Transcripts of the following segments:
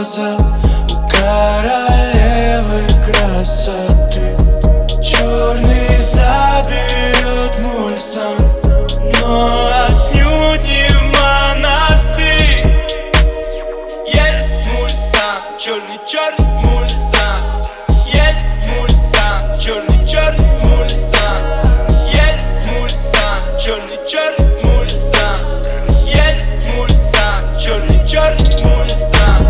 глаза у королевы красоты. Черный заберет Мульсан, но отнюдь не в монастырь. Едет Мульсан, черный Мульсан. Едет Мульсан, черный Мульсан. Едет Мульсан, черный Мульсан. Едет Мульсан, черный Мульсан.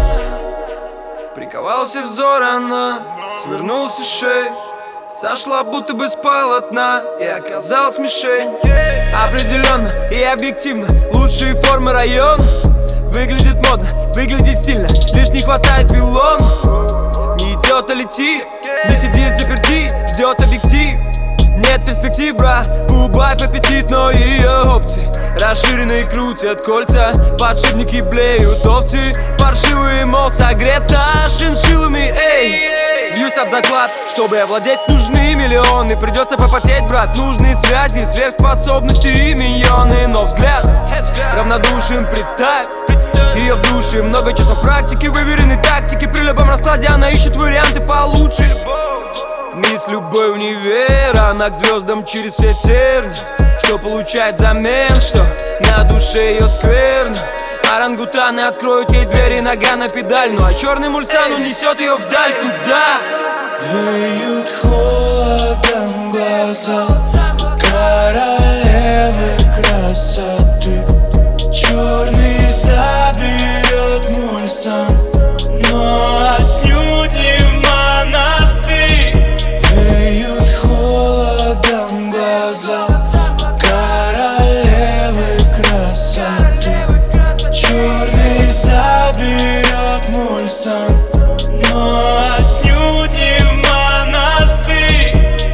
Приковался взор, она свернулся шеей, сошла будто бы с полотна и оказалась мишень. Определенно и объективно лучшие формы района. Выглядит модно, выглядит стильно, лишь не хватает пилон. Не идет, а летит, не сидит заперти, ждет объектив. Нет перспектив, брат, убавь аппетит, но ее опции расширенные крутят кольца, подшипники блеют овцы. Паршивый, мол, согрета шиншиллами, эй. Бьюсь об заклад, чтобы овладеть нужны миллионы. Придется попотеть, брат, нужны связи, сверхспособности и миньоны. Но взгляд равнодушен, представь ее в душе. Много часов практики, выверенной тактики. При любом раскладе она ищет варианты получше. Мисс Любовь универ, она к звездам через все терни. Что получает взамен, что на душе ее скверно. Орангутаны откроют ей двери, нога на педаль. Ну а черный Мульсан унесет ее вдаль. Куда? Веют холодом глаза у королевы красоты. Черный заберет Мульсан, но отнюдь не в монастырь. Веют холодом глаза у королевы красоты. Черный заберет Мульсан, но отнюдь не в монастырь.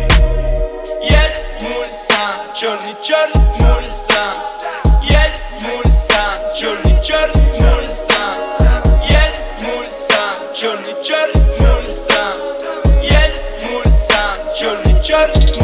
Едет Мульсан, черный Мульсан. Едет Мульсан, черный Мульсан. Едет Мульсан, черный Мульсан. Едет Мульсан, черный Мульсан.